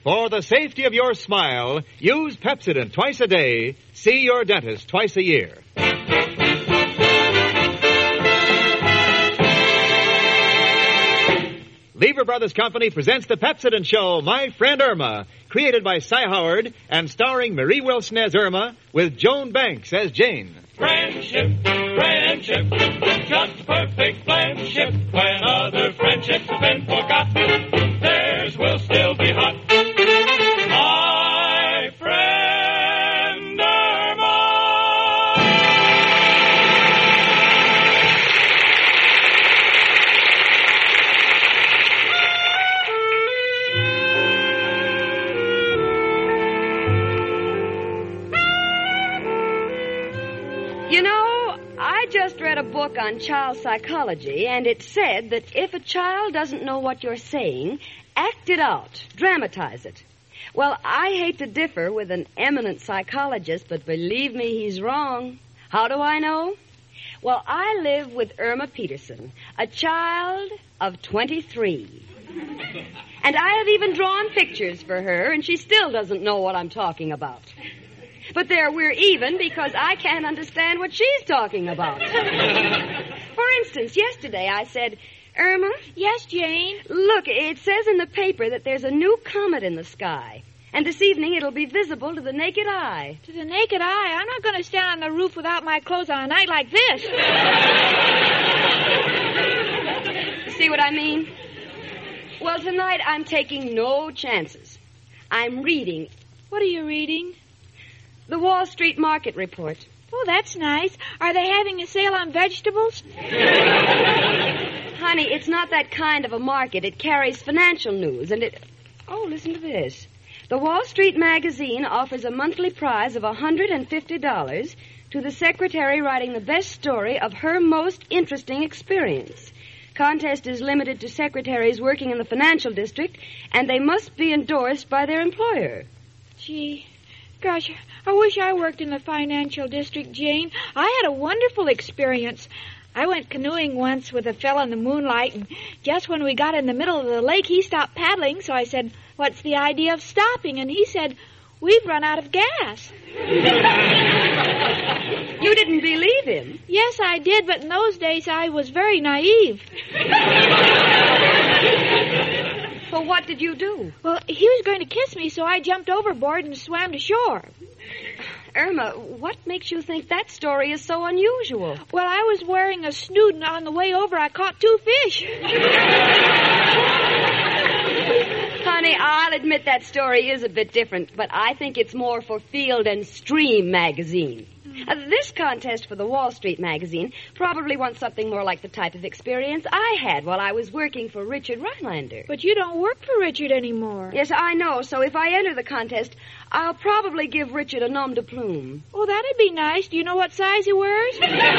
For the safety of your smile, use Pepsodent twice a day. See your dentist twice a year. Lever Brothers Company presents the Pepsodent Show, My Friend Irma, created by Cy Howard and starring Marie Wilson as Irma with Joan Banks as Jane. Friendship, friendship, just perfect friendship. When other friendships have been forgotten, theirs will still be hot. My friend Irma. You know, I just read a book on child psychology, and it said that if a child doesn't know what you're saying, act it out, dramatize it. Well, I hate to differ with an eminent psychologist, but believe me, he's wrong. How do I know? Well, I live with Irma Peterson, a child of 23. And I have even drawn pictures for her, and she still doesn't know what I'm talking about. But there, we're even because I can't understand what she's talking about. For instance, yesterday I said, Irma? Yes, Jane? Look, it says in the paper that there's a new comet in the sky. And this evening it'll be visible to the naked eye. To the naked eye? I'm not going to stand on the roof without my clothes on a night like this. See what I mean? Well, tonight I'm taking no chances. I'm reading. What are you reading? The Wall Street Market Report. Oh, that's nice. Are they having a sale on vegetables? Honey, it's not that kind of a market. It carries financial news, and it... Oh, listen to this. The Wall Street Magazine offers a monthly prize of $150 to the secretary writing the best story of her most interesting experience. Contest is limited to secretaries working in the financial district, and they must be endorsed by their employer. Gee, gosh, I wish I worked in the financial district, Jane. I had a wonderful experience. I went canoeing once with a fellow in the moonlight, and just when we got in the middle of the lake, he stopped paddling, so I said, "What's the idea of stopping?" And he said, "We've run out of gas." You didn't believe him? Yes, I did, but in those days I was very naive. Well, what did you do? Well, he was going to kiss me, so I jumped overboard and swam to shore. Irma, what makes you think that story is so unusual? Well, I was wearing a snood, and on the way over I caught 2 fish. Honey, I'll admit that story is a bit different, but I think it's more for Field and Stream magazine. This contest for the Wall Street magazine probably wants something more like the type of experience I had while I was working for Richard Rhinelander. But you don't work for Richard anymore. Yes, I know, so if I enter the contest, I'll probably give Richard a nom de plume. Oh, that'd be nice. Do you know what size he wears?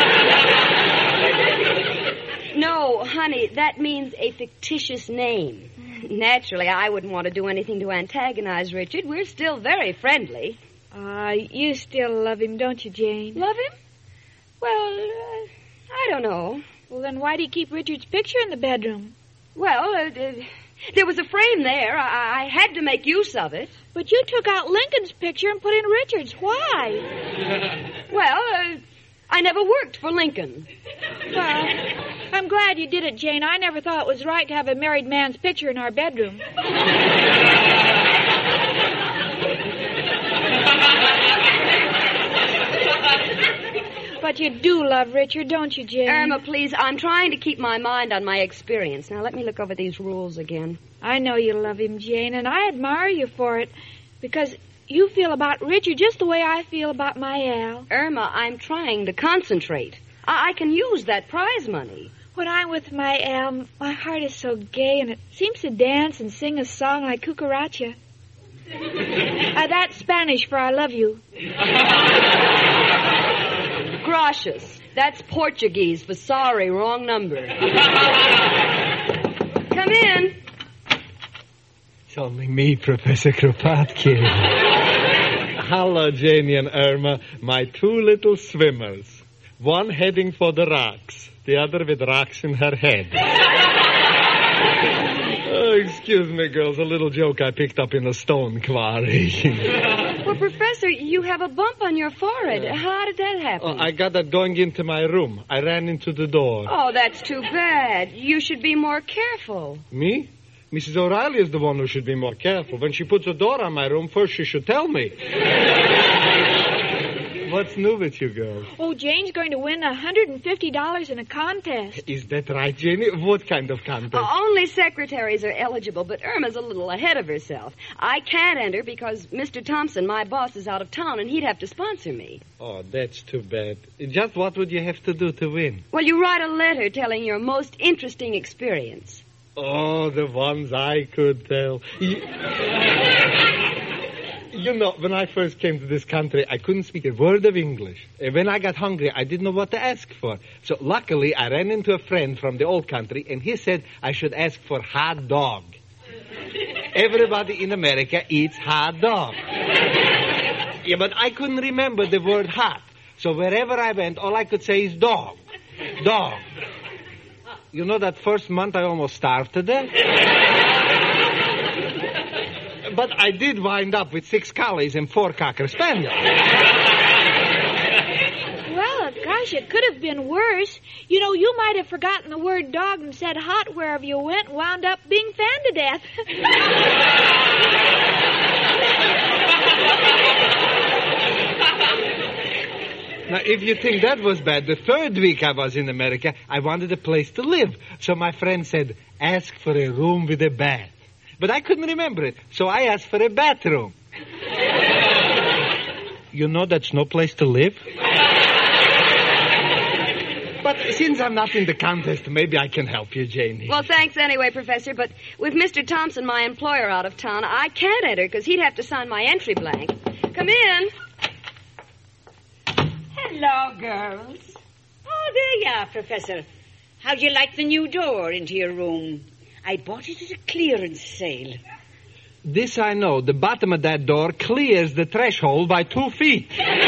No, honey, that means a fictitious name. Naturally, I wouldn't want to do anything to antagonize Richard. We're still very friendly. You still love him, don't you, Jane? Love him? Well, I don't know. Well, then why do you keep Richard's picture in the bedroom? Well, there was a frame there. I had to make use of it. But you took out Lincoln's picture and put in Richard's. Why? Well, I never worked for Lincoln. Well, I'm glad you did it, Jane. I never thought it was right to have a married man's picture in our bedroom. But you do love Richard, don't you, Jane? Irma, please, I'm trying to keep my mind on my experience. Now, let me look over these rules again. I know you love him, Jane, and I admire you for it, because you feel about Richard just the way I feel about my Al. Irma, I'm trying to concentrate. I can use that prize money. When I'm with my Al, my heart is so gay, and it seems to dance and sing a song like cucaracha. That's Spanish for I love you. Gracias. That's Portuguese for sorry, wrong number. Come in. It's only me, Professor Kropotkin. Hello, Janie and Irma, my 2 little swimmers. One heading for the rocks, the other with rocks in her head. Oh, Excuse me, girls, a little joke I picked up in a stone quarry. Well, Professor, you have a bump on your forehead. How did that happen? I got that going into my room. I ran into the door. Oh, that's too bad. You should be more careful. Me? Mrs. O'Reilly is the one who should be more careful. When she puts a door on my room, first she should tell me. What's new with you girls? Oh, Jane's going to win $150 in a contest. Is that right, Janie? What kind of contest? Only secretaries are eligible, but Irma's a little ahead of herself. I can't enter because Mr. Thompson, my boss, is out of town, and he'd have to sponsor me. Oh, that's too bad. Just what would you have to do to win? Well, you write a letter telling your most interesting experience. Oh, the ones I could tell. You know, when I first came to this country, I couldn't speak a word of English. When I got hungry, I didn't know what to ask for. So luckily, I ran into a friend from the old country, and he said I should ask for hot dog. Everybody in America eats hot dog. Yeah, but I couldn't remember the word hot. So wherever I went, all I could say is dog. Dog. You know, that first month I almost starved to death. But I did wind up with 6 collies and 4 Cocker Spaniels. Well, gosh, it could have been worse. You know, you might have forgotten the word dog and said hot wherever you went, wound up being fanned to death. Now, if you think that was bad, the 3rd week I was in America, I wanted a place to live. So my friend said, ask for a room with a bath. But I couldn't remember it, so I asked for a bathroom. You know that's no place to live? But since I'm not in the contest, maybe I can help you, Janie. Well, thanks anyway, Professor, but with Mr. Thompson, my employer, out of town, I can't enter because he'd have to sign my entry blank. Come in. Hello, girls. Oh, there you are, Professor. How'd you like the new door into your room? I bought it at a clearance sale. This I know. The bottom of that door clears the threshold by 2 feet.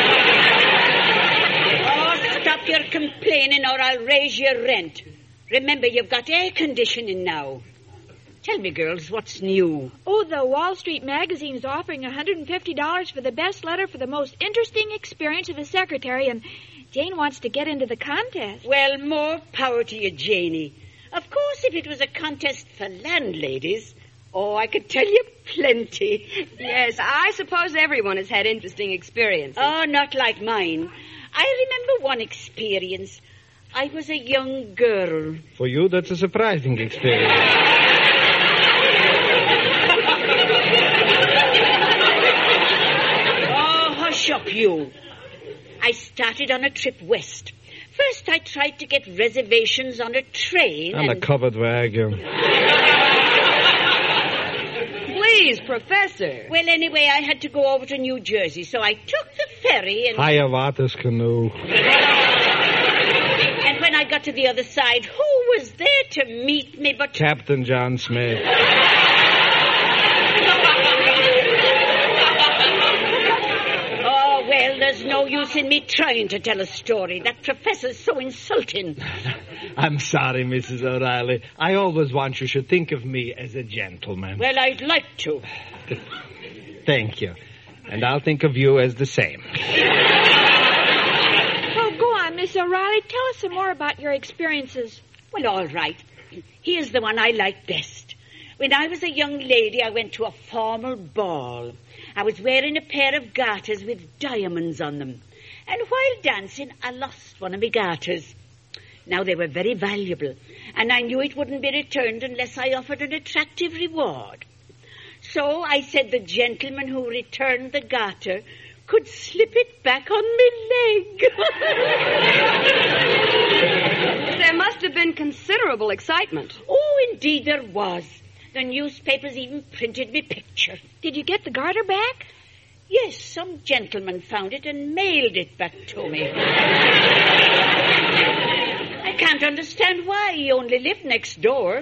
Oh, stop your complaining or I'll raise your rent. Remember, you've got air conditioning now. Tell me, girls, what's new? Oh, the Wall Street Magazine is offering $150 for the best letter for the most interesting experience of a secretary, and Jane wants to get into the contest. Well, more power to you, Janie. Of course, if it was a contest for landladies, I could tell you plenty. Yes, I suppose everyone has had interesting experiences. Oh, not like mine. I remember one experience. I was a young girl. For you, that's a surprising experience. Oh, hush up, you. I started on a trip west. First, I tried to get reservations on a train. On a covered wagon. Please, Professor. Well, anyway, I had to go over to New Jersey, so I took the ferry and... Hiawatha's canoe. And when I got to the other side, who was there to meet me but... Captain John Smith. Well, there's no use in me trying to tell a story. That professor's so insulting. I'm sorry, Mrs. O'Reilly. I always want you should think of me as a gentleman. Well, I'd like to. Thank you. And I'll think of you as the same. Oh, go on, Miss O'Reilly. Tell us some more about your experiences. Well, all right. Here's the one I like best. When I was a young lady, I went to a formal ball. I was wearing a pair of garters with diamonds on them. And while dancing, I lost one of my garters. Now, they were very valuable, and I knew it wouldn't be returned unless I offered an attractive reward. So I said the gentleman who returned the garter could slip it back on my leg. There must have been considerable excitement. Oh, indeed there was. The newspapers even printed me picture. Did you get the garter back? Yes, some gentleman found it and mailed it back to me. I can't understand why. He only lived next door.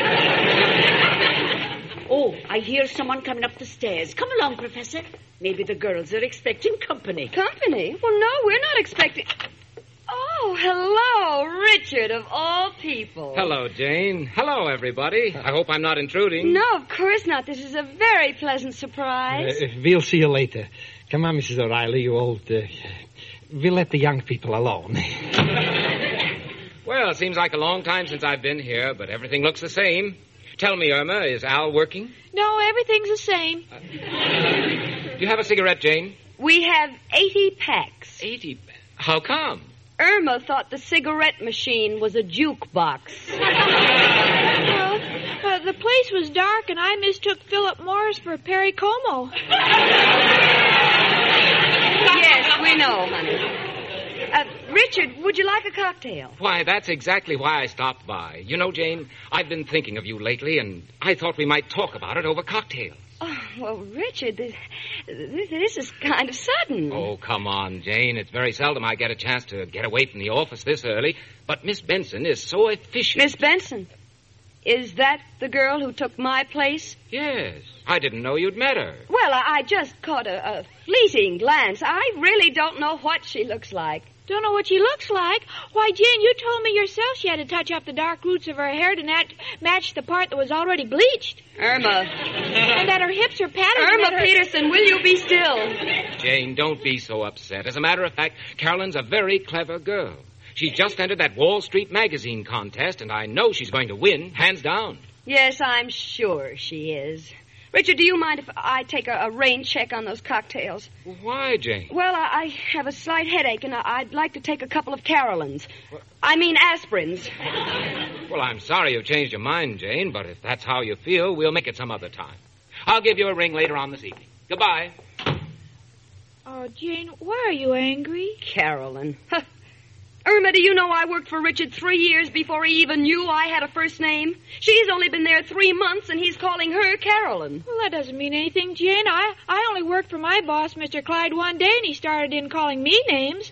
Oh, I hear someone coming up the stairs. Come along, Professor. Maybe the girls are expecting company. Company? Well, no, we're not expecting... Oh, Oh, hello, Richard, of all people. Hello, Jane. Hello, everybody. I hope I'm not intruding. No, of course not. This is a very pleasant surprise. We'll see you later. Come on, Mrs. O'Reilly, you old... we'll let the young people alone. Well, it seems like a long time since I've been here, but everything looks the same. Tell me, Irma, is Al working? No, everything's the same. Do you have a cigarette, Jane? We have 80 packs. 80. How come? Irma thought the cigarette machine was a jukebox. Well, the place was dark, and I mistook Philip Morris for Perry Como. Yes, we know, honey. Richard, would you like a cocktail? Why, that's exactly why I stopped by. You know, Jane, I've been thinking of you lately, and I thought we might talk about it over cocktails. Oh, well, Richard, this is kind of sudden. Oh, come on, Jane. It's very seldom I get a chance to get away from the office this early, but Miss Benson is so efficient. Miss Benson? Is that the girl who took my place? Yes. I didn't know you'd met her. Well, I just caught a fleeting glance. I really don't know what she looks like. Don't know what she looks like? Why, Jane, you told me yourself she had to touch up the dark roots of her hair to match the part that was already bleached. Irma. And that her hips are padded. Irma Peterson, will you be still? Jane, don't be so upset. As a matter of fact, Carolyn's a very clever girl. She just entered that Wall Street magazine contest, and I know she's going to win, hands down. Yes, I'm sure she is. Richard, do you mind if I take a rain check on those cocktails? Why, Jane? Well, I have a slight headache, and I'd like to take a couple of Carolyn's. I mean aspirins. Well, I'm sorry you've changed your mind, Jane, but if that's how you feel, we'll make it some other time. I'll give you a ring later on this evening. Goodbye. Oh, Jane, why are you angry? Carolyn. Huh. Irma, do you know I worked for Richard 3 years before he even knew I had a first name? She's only been there 3 months, and he's calling her Carolyn. Well, that doesn't mean anything, Jane. I only worked for my boss, Mr. Clyde, one day, and he started in calling me names.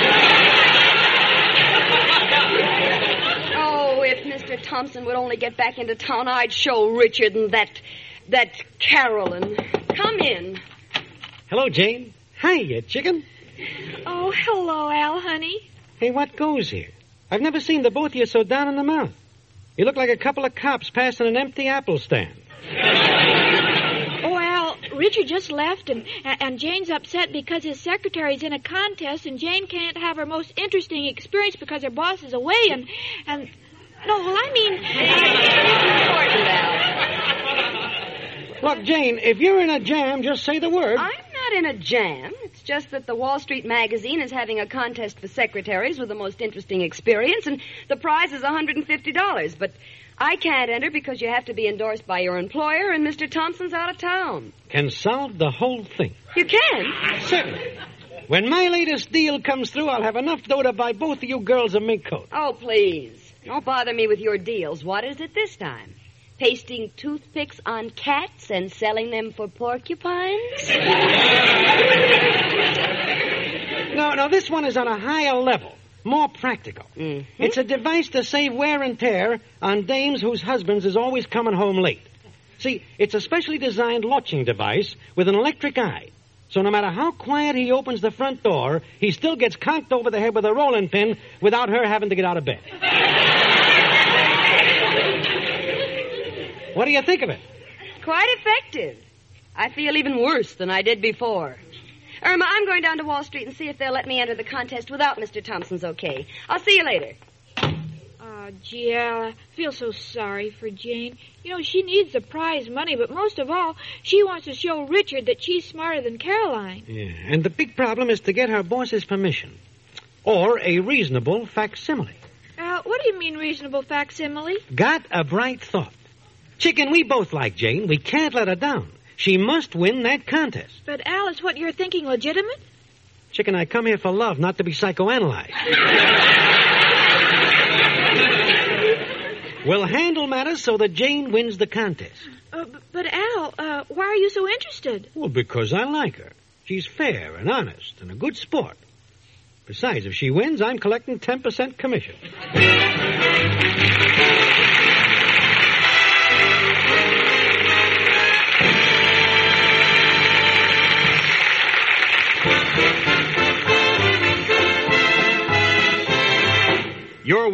Oh, if Mr. Thompson would only get back into town, I'd show Richard and that Carolyn. Come in. Hello, Jane. Hiya, chicken. Oh, hello, Al, honey. Hey, what goes here? I've never seen the both of you so down in the mouth. You look like a couple of cops passing an empty apple stand. Oh, Al, Richard just left, and Jane's upset because his secretary's in a contest, and Jane can't have her most interesting experience because her boss is away, and... No, well, I mean... It's important, Al. Look, Jane, if you're in a jam, just say the word. I'm not in a jam. It's just that the Wall Street magazine is having a contest for secretaries with the most interesting experience, and the prize is $150. But I can't enter because you have to be endorsed by your employer, and Mr. Thompson's out of town. Can solve the whole thing. You can? Certainly. When my latest deal comes through, I'll have enough dough to buy both of you girls a mink coat. Oh, please. Don't bother me with your deals. What is it this time? Pasting toothpicks on cats and selling them for porcupines? No, this one is on a higher level. More practical. Mm-hmm. It's a device to save wear and tear on dames whose husbands is always coming home late. See, it's a specially designed latching device with an electric eye. So no matter how quiet he opens the front door, he still gets conked over the head with a rolling pin without her having to get out of bed. What do you think of it? Quite effective. I feel even worse than I did before. Irma, I'm going down to Wall Street and see if they'll let me enter the contest without Mr. Thompson's okay. I'll see you later. Oh, gee, Al, I feel so sorry for Jane. You know, she needs the prize money, but most of all, she wants to show Richard that she's smarter than Caroline. Yeah, and the big problem is to get her boss's permission. Or a reasonable facsimile. What do you mean reasonable facsimile? Got a bright thought. Chicken, we both like Jane. We can't let her down. She must win that contest. But, Al, is what you're thinking legitimate? Chicken, I come here for love, not to be psychoanalyzed. We'll handle matters so that Jane wins the contest. But Al, why are you so interested? Well, because I like her. She's fair and honest and a good sport. Besides, if she wins, I'm collecting 10% commission.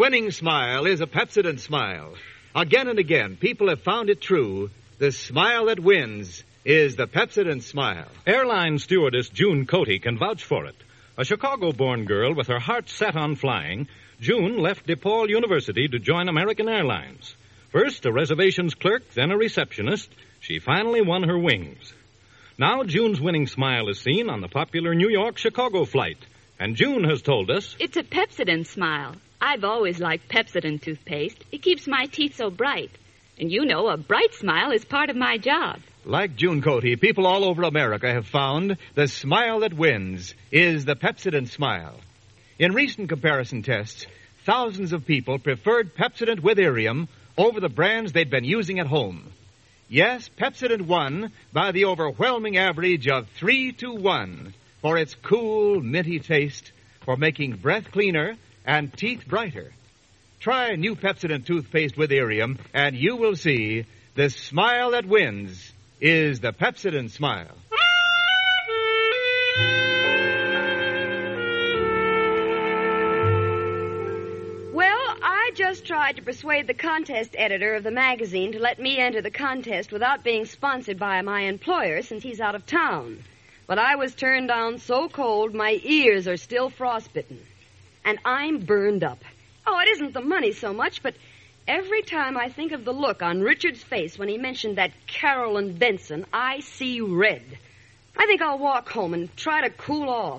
winning smile is a Pepsodent smile. Again and again, people have found it true. The smile that wins is the Pepsodent smile. Airline stewardess June Cote can vouch for it. A Chicago-born girl with her heart set on flying, June left DePaul University to join American Airlines. First a reservations clerk, then a receptionist, she finally won her wings. Now June's winning smile is seen on the popular New York-Chicago flight. And June has told us... It's a Pepsodent smile. I've always liked Pepsodent toothpaste. It keeps my teeth so bright. And you know, a bright smile is part of my job. Like June Cote, people all over America have found the smile that wins is the Pepsodent smile. In recent comparison tests, thousands of people preferred Pepsodent with Irium over the brands they'd been using at home. Yes, Pepsodent won by the overwhelming average of 3-1 for its cool, minty taste, for making breath cleaner and teeth brighter. Try new Pepsodent toothpaste with Irium, and you will see the smile that wins is the Pepsodent smile. Well, I just tried to persuade the contest editor of the magazine to let me enter the contest without being sponsored by my employer since he's out of town. But I was turned down so cold my ears are still frostbitten. And I'm burned up. Oh, it isn't the money so much, but every time I think of the look on Richard's face when he mentioned that Carolyn Benson, I see red. I think I'll walk home and try to cool off.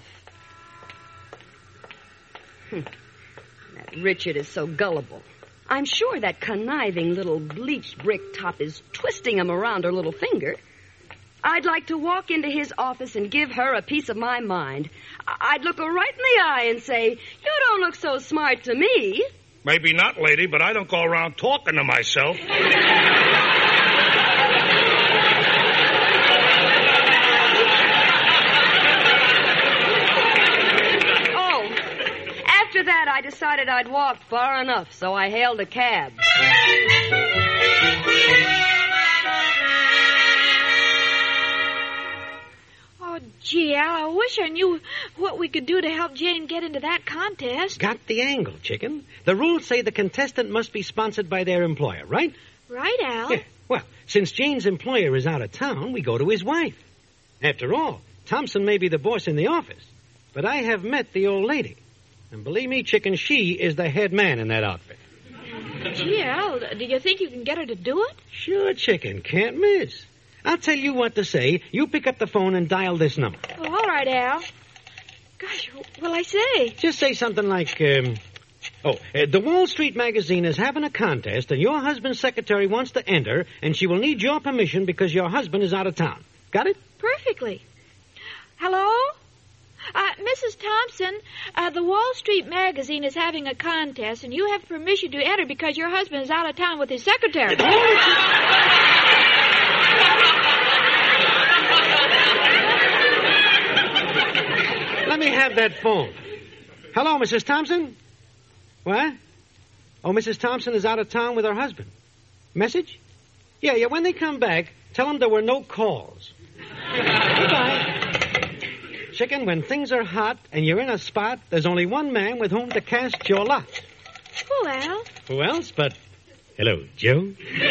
That Richard is so gullible. I'm sure that conniving little bleached brick top is twisting him around her little finger. I'd like to walk into his office and give her a piece of my mind. I'd look her right in the eye and say, "You don't look so smart to me." Maybe not, lady, but I don't go around talking to myself. Oh, after that I decided I'd walked far enough, so I hailed a cab. Gee, Al, I wish I knew what we could do to help Jane get into that contest. Got the angle, chicken. The rules say the contestant must be sponsored by their employer, right? Right, Al. Yeah. Well, since Jane's employer is out of town, we go to his wife. After all, Thompson may be the boss in the office, but I have met the old lady. And believe me, chicken, she is the head man in that outfit. Gee, Al, do you think you can get her to do it? Sure, chicken. Can't miss. I'll tell you what to say. You pick up the phone and dial this number. Oh, all right, Al. Gosh, what will I say? Just say something like, the Wall Street magazine is having a contest, and your husband's secretary wants to enter, and she will need your permission because your husband is out of town. Got it? Perfectly. Hello? Mrs. Thompson, the Wall Street magazine is having a contest, and you have permission to enter because your husband is out of town with his secretary. Let me have that phone. Hello, Mrs. Thompson? What? Oh, Mrs. Thompson is out of town with her husband. Message? Yeah, when they come back, tell them there were no calls. Goodbye. Chicken, when things are hot and you're in a spot, there's only one man with whom to cast your lot. Who, Al? Who else but... Hello, Joe?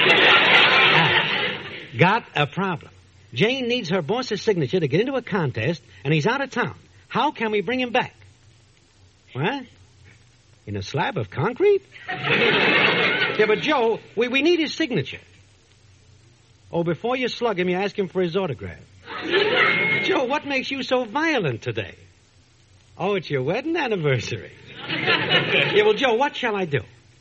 Got a problem. Jane needs her boss's signature to get into a contest, and he's out of town. How can we bring him back? What? In a slab of concrete? Yeah, but Joe, we need his signature. Oh, before you slug him, you ask him for his autograph. Joe, what makes you so violent today? Oh, it's your wedding anniversary. Yeah, well, Joe, what shall I do?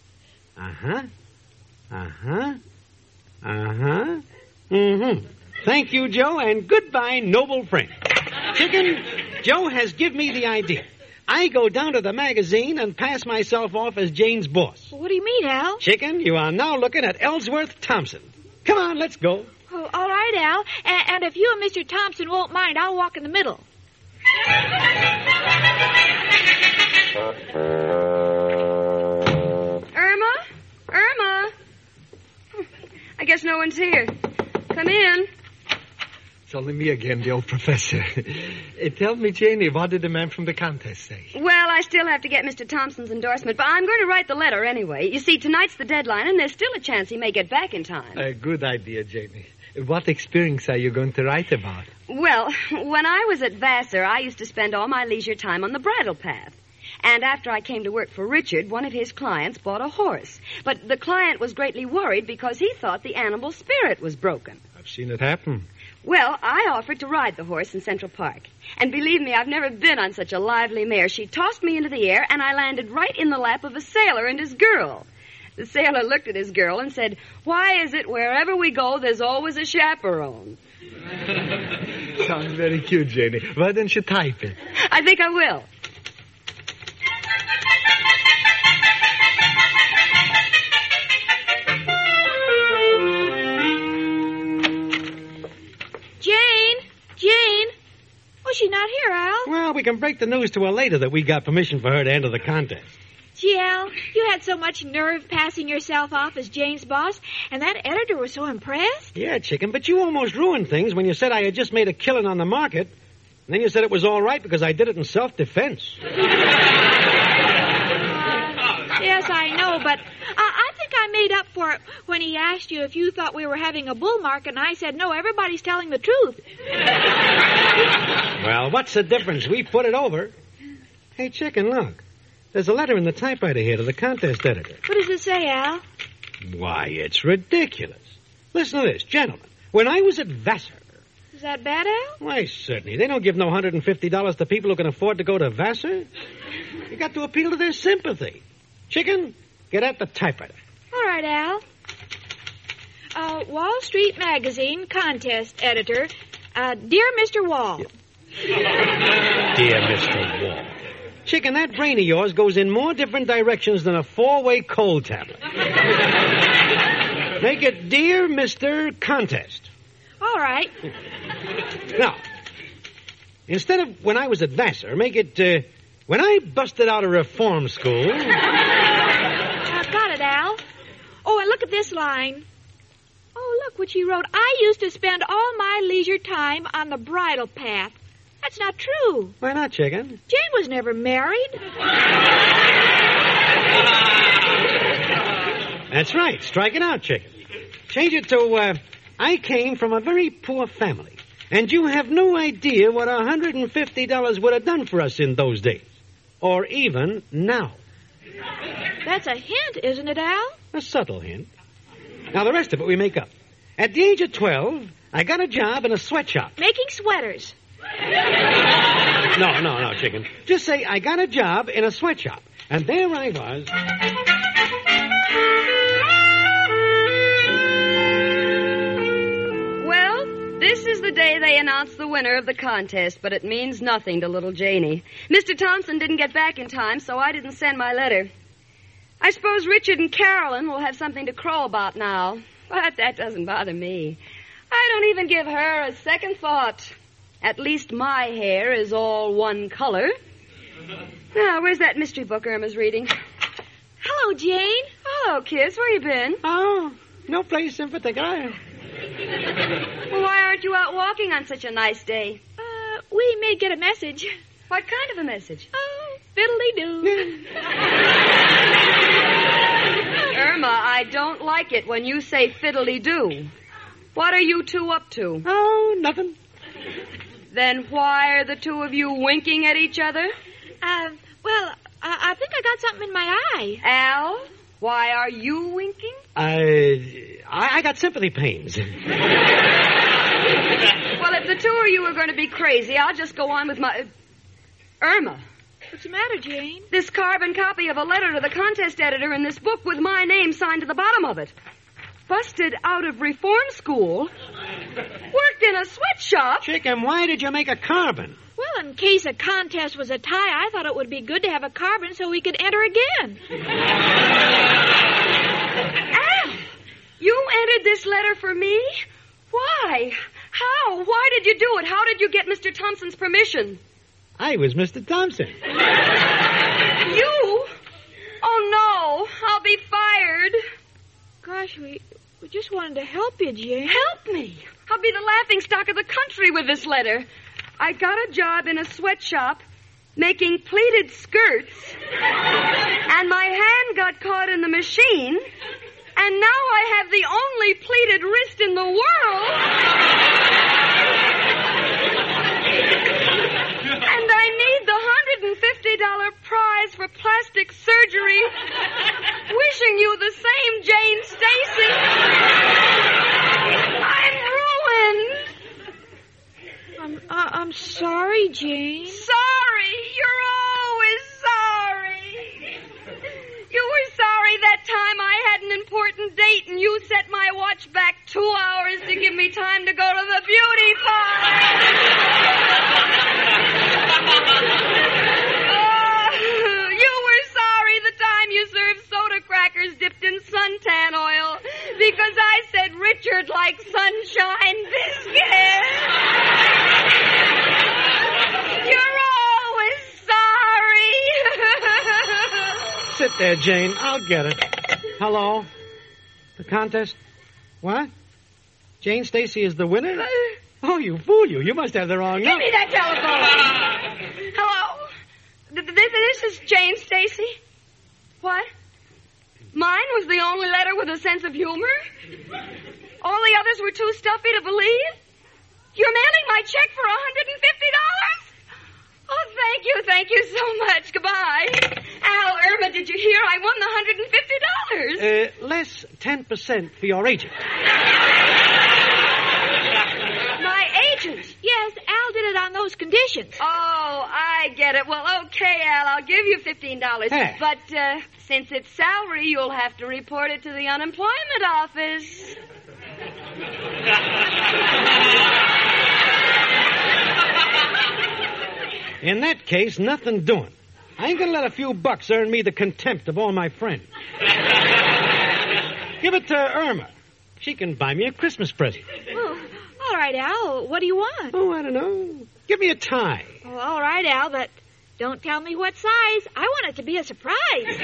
Thank you, Joe, and goodbye, noble friend. Chicken, Joe has given me the idea. I go down to the magazine and pass myself off as Jane's boss. What do you mean, Al? Chicken, you are now looking at Ellsworth Thompson. Come on, let's go. Oh, all right, Al. And if you and Mr. Thompson won't mind, I'll walk in the middle. Irma? I guess no one's here. Come in. It's only me again, the old professor. Tell me, Janie, what did the man from the contest say? Well, I still have to get Mr. Thompson's endorsement, but I'm going to write the letter anyway. You see, tonight's the deadline, and there's still a chance he may get back in time. A good idea, Janie. What experience are you going to write about? Well, when I was at Vassar, I used to spend all my leisure time on the bridle path. And after I came to work for Richard, one of his clients bought a horse. But the client was greatly worried because he thought the animal's spirit was broken. I've seen it happen. Well, I offered to ride the horse in Central Park. And believe me, I've never been on such a lively mare. She tossed me into the air, and I landed right in the lap of a sailor and his girl. The sailor looked at his girl and said, "Why is it wherever we go, there's always a chaperone?" Sounds very cute, Janie. Why don't you type it? I think I will. Jane! Oh, she's not here, Al. Well, we can break the news to her later that we got permission for her to enter the contest. Gee, Al, you had so much nerve passing yourself off as Jane's boss, and that editor was so impressed. Yeah, chicken, but you almost ruined things when you said I had just made a killing on the market. And then you said it was all right because I did it in self-defense. Yes, I know, but I think I made up for it when he asked you if you thought we were having a bull market, and I said, no, everybody's telling the truth. Well, what's the difference? We put it over. Hey, chicken, look. There's a letter in the typewriter here to the contest editor. What does it say, Al? Why, it's ridiculous. Listen to this, gentlemen. When I was at Vassar... Is that bad, Al? Why, certainly. They don't give no $150 to people who can afford to go to Vassar. You got to appeal to their sympathy. Chicken, get at the typewriter. All right, Al. Wall Street Magazine contest editor. Dear Mr. Wall. Dear Mr. Wall. Chicken, that brain of yours goes in more different directions than a 4-way cold tablet. Make it Dear Mr. Contest. All right. Now, instead of when I was at Vassar, make it when I busted out of reform school. Got it, Al. Oh, and look at this line. Oh, look what she wrote. I used to spend all my leisure time on the bridle path. That's not true. Why not, chicken? Jane was never married. That's right. Strike it out, chicken. Change it to, I came from a very poor family, and you have no idea what $150 would have done for us in those days. Or even now. That's a hint, isn't it, Al? A subtle hint. Now, the rest of it we make up. At the age of 12, I got a job in a sweatshop. Making sweaters. No, chicken. Just say I got a job in a sweatshop. And there I was. Well, this is the day they announce the winner of the contest, but it means nothing to little Janie. Mr. Thompson didn't get back in time, so I didn't send my letter. I suppose Richard and Carolyn will have something to crow about now. But that doesn't bother me. I don't even give her a second thought. At least my hair is all one color. Now, where's that mystery book Irma's reading? Hello, Jane. Hello, kids. Where you been? Oh, no place in particular. Well, why aren't you out walking on such a nice day? We may get a message. What kind of a message? Oh, fiddly-doo. Irma, I don't like it when you say fiddly-doo. What are you two up to? Oh, nothing. Then why are the two of you winking at each other? Well, I think I got something in my eye. Al, why are you winking? I got sympathy pains. Well, if the two of you are going to be crazy, I'll just go on with my... Irma. What's the matter, Jane? This carbon copy of a letter to the contest editor in this book with my name signed to the bottom of it. Busted out of reform school. Worked in a sweatshop. Chicken, why did you make a carbon? Well, in case a contest was a tie, I thought it would be good to have a carbon so we could enter again. Al, you entered this letter for me? Why? How? Why did you do it? How did you get Mr. Thompson's permission? I was Mr. Thompson. You? Oh, no. I'll be fired. Gosh, we just wanted to help you, Jane. Help me? I'll be the laughingstock of the country with this letter. I got a job in a sweatshop, making pleated skirts, and my hand got caught in the machine, and now I have the only pleated wrist in the world. And I need the $150 prize for plastic surgery. Wishing you the same, Jane Stacy. I'm ruined. I'm sorry, Jane. Sorry. You're always sorry. You were sorry that time I had an important date and you set my watch back 2 hours to give me time to go to the beauty parlor. You were sorry the time you served soda crackers dipped in suntan oil because I said Richard likes sunshine biscuits. You're always sorry. Sit there, Jane. I'll get it. Hello? The contest? What? Jane Stacy is the winner? Oh, you fool you. You must have the wrong Give number. me that telephone. Hello? This is Jane Stacy. What? Mine was the only letter with a sense of humor? All the others were too stuffy to believe? You're mailing my check for $150? Oh, thank you so much. Goodbye. Al, Irma, did you hear? I won the $150. Less 10% for your agent. My agent? Yes, Al did it on those conditions. Oh, I get it. Well, okay, Al, I'll give you $15. Hey. But since it's salary, you'll have to report it to the unemployment office. In that case, nothing doing. I ain't gonna let a few bucks earn me the contempt of all my friends. Give it to Irma. She can buy me a Christmas present. Oh, all right, Al. What do you want? Oh, I don't know. Give me a tie. Oh, all right, Al, but don't tell me what size. I want it to be a surprise.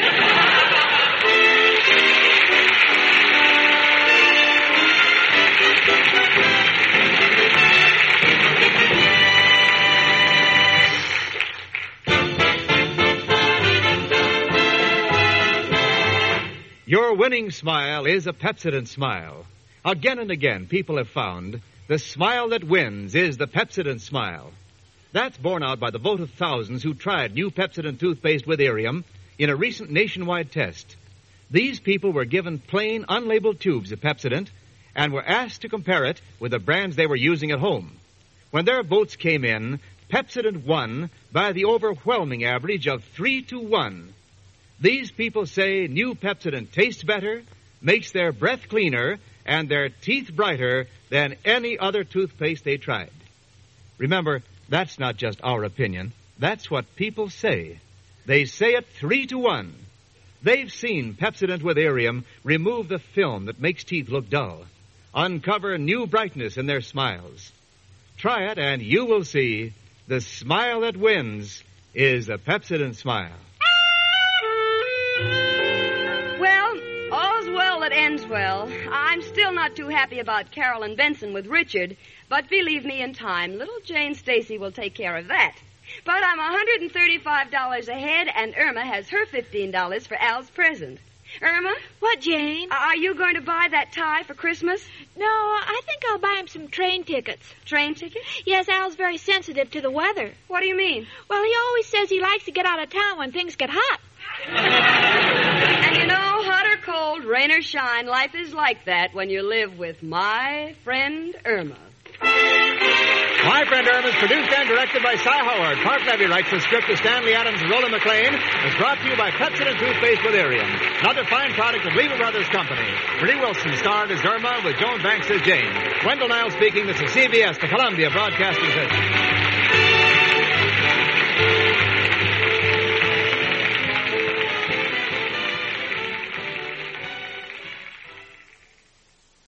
Your winning smile is a Pepsodent smile. Again and again, people have found the smile that wins is the Pepsodent smile. That's borne out by the vote of thousands who tried new Pepsodent toothpaste with Irium in a recent nationwide test. These people were given plain, unlabeled tubes of Pepsodent and were asked to compare it with the brands they were using at home. When their votes came in, Pepsodent won by the overwhelming average of 3-1. These people say new Pepsodent tastes better, makes their breath cleaner, and their teeth brighter than any other toothpaste they tried. Remember, that's not just our opinion. That's what people say. They say it 3-1. They've seen Pepsodent with Irium remove the film that makes teeth look dull, uncover new brightness in their smiles. Try it, and you will see the smile that wins is a Pepsodent smile. Well, all's well that ends well. I'm still not too happy about Carolyn Benson with Richard, but believe me, in time, little Jane Stacy will take care of that. But I'm $135 ahead, and Irma has her $15 for Al's present. Irma? What, Jane? Are you going to buy that tie for Christmas? No, I think I'll buy him some train tickets. Train tickets? Yes, Al's very sensitive to the weather. What do you mean? Well, he always says he likes to get out of town when things get hot. And you know, hot or cold, rain or shine, life is like that when you live with my friend Irma. My Friend Irma is produced and directed by Cy Howard. Park Levy writes the script of Stanley Adams and Roland McLean. It's brought to you by Pepsodent Toothpaste with Irium, another fine product of Lever Brothers Company. Marie Wilson starred as Irma with Joan Banks as Jane. Wendell Niles speaking. This is CBS, the Columbia Broadcasting System.